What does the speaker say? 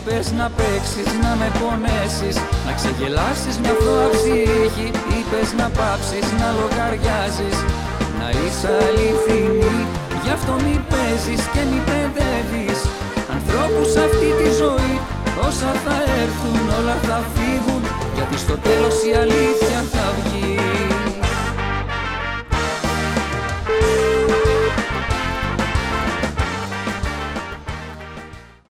Είπες να παίξεις, να με πονέσεις, να ξεγελάσεις μια αθώα ψυχή. Είπες να πάψεις να λογαριάζεις, να είσαι αληθινή. Γι' αυτό μη παίζεις και μη παιδεύεις ανθρώπους αυτή τη ζωή. Όσα θα έρθουν όλα θα φύγουν, γιατί στο τέλος η αλήθεια θα βγει.